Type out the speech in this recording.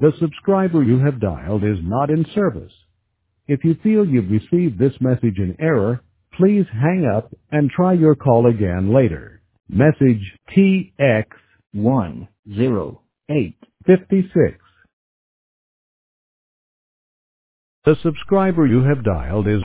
The subscriber you have dialed is not in service. If you feel you've received this message in error, please hang up and try your call again later. Message TX10856. The subscriber you have dialed is